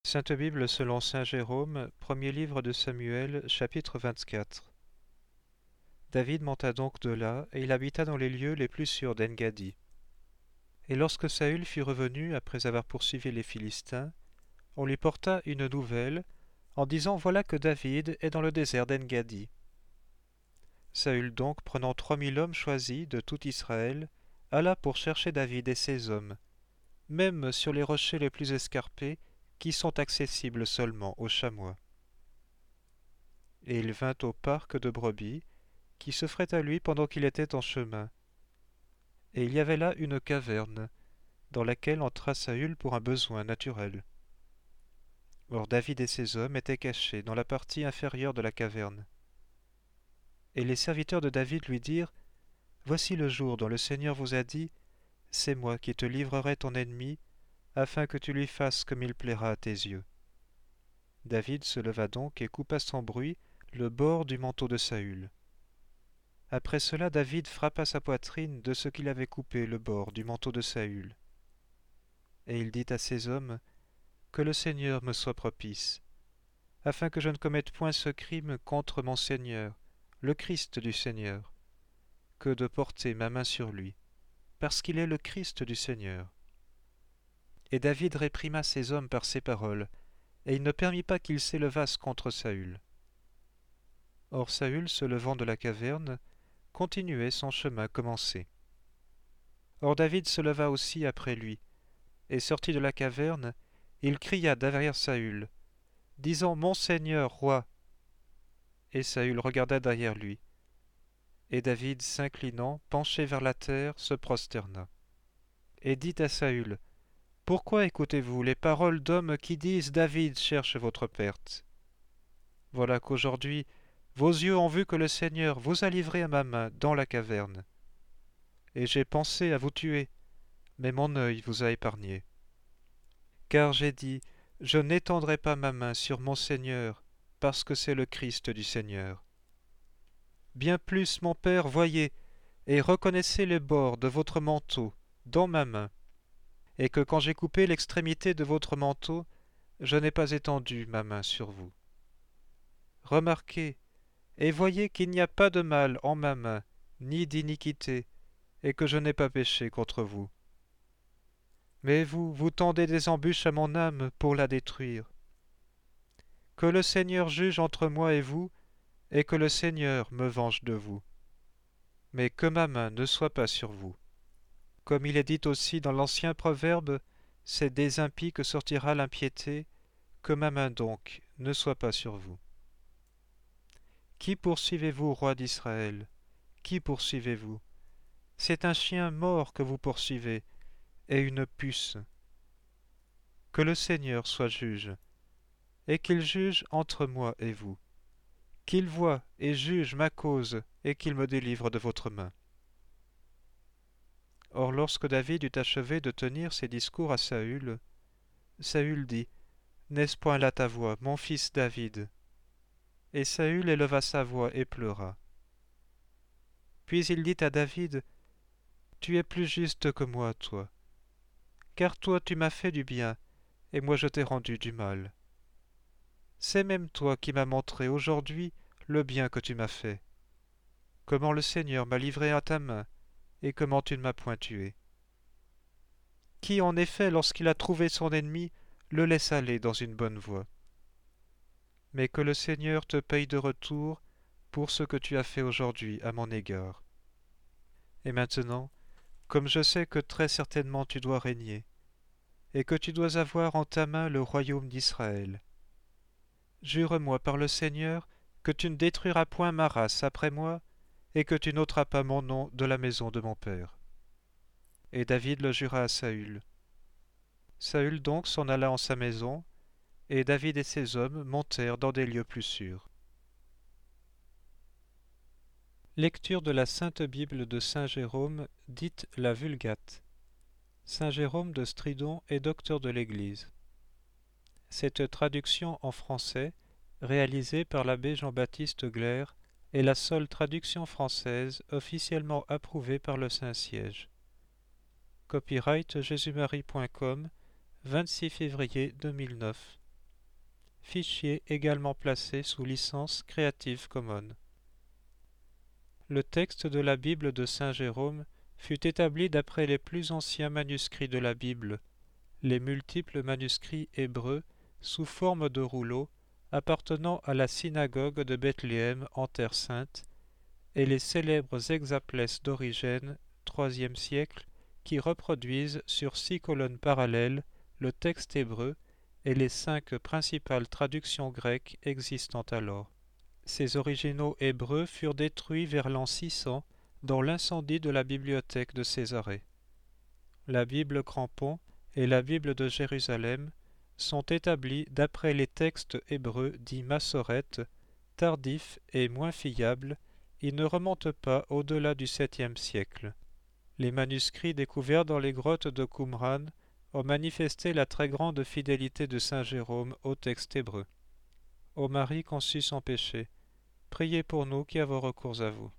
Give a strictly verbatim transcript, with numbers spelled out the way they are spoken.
Sainte Bible selon saint Jérôme, premier livre de Samuel, chapitre vingt-quatre. David monta donc de là, et il habita dans les lieux les plus sûrs d'En-Gadi. Et lorsque Saül fut revenu après avoir poursuivi les Philistins, on lui porta une nouvelle, en disant « Voilà que David est dans le désert d'En-Gadi. » Saül donc, prenant trois mille hommes choisis de tout Israël, alla pour chercher David et ses hommes, même sur les rochers les plus escarpés, qui sont accessibles seulement aux chamois. Et il vint au parc de brebis, qui s'offrait à lui pendant qu'il était en chemin. Et il y avait là une caverne, dans laquelle entra Saül pour un besoin naturel. Or David et ses hommes étaient cachés dans la partie inférieure de la caverne. Et les serviteurs de David lui dirent, « Voici le jour dont le Seigneur vous a dit, c'est moi qui te livrerai ton ennemi, afin que tu lui fasses comme il plaira à tes yeux. » David se leva donc et coupa sans bruit le bord du manteau de Saül. Après cela, David frappa sa poitrine de ce qu'il avait coupé le bord du manteau de Saül. Et il dit à ses hommes, « Que le Seigneur me soit propice, afin que je ne commette point ce crime contre mon Seigneur, le Christ du Seigneur, que de porter ma main sur lui, parce qu'il est le Christ du Seigneur. » Et David réprima ses hommes par ces paroles, et il ne permit pas qu'ils s'élevassent contre Saül. Or Saül, se levant de la caverne, continuait son chemin commencé. Or David se leva aussi après lui, et sortit de la caverne, il cria derrière Saül, disant « Mon Seigneur, roi !» Et Saül regarda derrière lui. Et David, s'inclinant, penché vers la terre, se prosterna. Et dit à Saül, « Pourquoi écoutez-vous les paroles d'hommes qui disent « David cherche votre perte » ? Voilà qu'aujourd'hui, vos yeux ont vu que le Seigneur vous a livré à ma main dans la caverne. Et j'ai pensé à vous tuer, mais mon œil vous a épargné. Car j'ai dit, je n'étendrai pas ma main sur mon Seigneur, parce que c'est le Christ du Seigneur. Bien plus, mon Père, voyez, et reconnaissez les bords de votre manteau dans ma main, et que quand j'ai coupé l'extrémité de votre manteau, je n'ai pas étendu ma main sur vous. Remarquez, et voyez qu'il n'y a pas de mal en ma main, ni d'iniquité, et que je n'ai pas péché contre vous. Mais vous, vous tendez des embûches à mon âme pour la détruire. Que le Seigneur juge entre moi et vous, et que le Seigneur me venge de vous. Mais que ma main ne soit pas sur vous. Comme il est dit aussi dans l'ancien proverbe, c'est des impies que sortira l'impiété, que ma main donc ne soit pas sur vous. Qui poursuivez-vous, roi d'Israël? Qui poursuivez-vous? C'est un chien mort que vous poursuivez, et une puce. Que le Seigneur soit juge, et qu'il juge entre moi et vous. Qu'il voie et juge ma cause, et qu'il me délivre de votre main. Or lorsque David eut achevé de tenir ses discours à Saül, Saül dit, « N'est-ce point là ta voix, mon fils David ?» Et Saül éleva sa voix et pleura. Puis il dit à David, « Tu es plus juste que moi, toi, car toi tu m'as fait du bien, et moi je t'ai rendu du mal. C'est même toi qui m'as montré aujourd'hui le bien que tu m'as fait, comment le Seigneur m'a livré à ta main, et comment tu ne m'as point tué. Qui en effet, lorsqu'il a trouvé son ennemi, le laisse aller dans une bonne voie. Mais que le Seigneur te paye de retour pour ce que tu as fait aujourd'hui à mon égard. Et maintenant, comme je sais que très certainement tu dois régner, et que tu dois avoir en ta main le royaume d'Israël, jure-moi par le Seigneur que tu ne détruiras point ma race après moi, et que tu n'ôteras pas mon nom de la maison de mon père. » Et David le jura à Saül. Saül donc s'en alla en sa maison, et David et ses hommes montèrent dans des lieux plus sûrs. Lecture de la Sainte Bible de saint Jérôme, dite la Vulgate. Saint Jérôme de Stridon est docteur de l'Église. Cette traduction en français, réalisée par l'abbé Jean-Baptiste Glaire, est la seule traduction française officiellement approuvée par le Saint-Siège. Copyright jésus marie point com, vingt-six février deux mille neuf. fichier également placé sous licence Creative Commons. Le texte de la Bible de saint Jérôme fut établi d'après les plus anciens manuscrits de la Bible, les multiples manuscrits hébreux sous forme de rouleaux appartenant à la synagogue de Bethléem en Terre sainte, et les célèbres hexaplès d'Origène, troisième siècle, qui reproduisent sur six colonnes parallèles le texte hébreu et les cinq principales traductions grecques existant alors. Ces originaux hébreux furent détruits vers l'an six cents dans l'incendie de la bibliothèque de Césarée. La Bible Crampon et la Bible de Jérusalem sont établies d'après les textes hébreux dits massorètes, tardifs et moins fiables. Ils ne remontent pas au-delà du septième siècle. Les manuscrits découverts dans les grottes de Qumran ont manifesté la très grande fidélité de saint Jérôme au texte hébreu. Ô Marie conçue sans péché, priez pour nous qui avons recours à vous.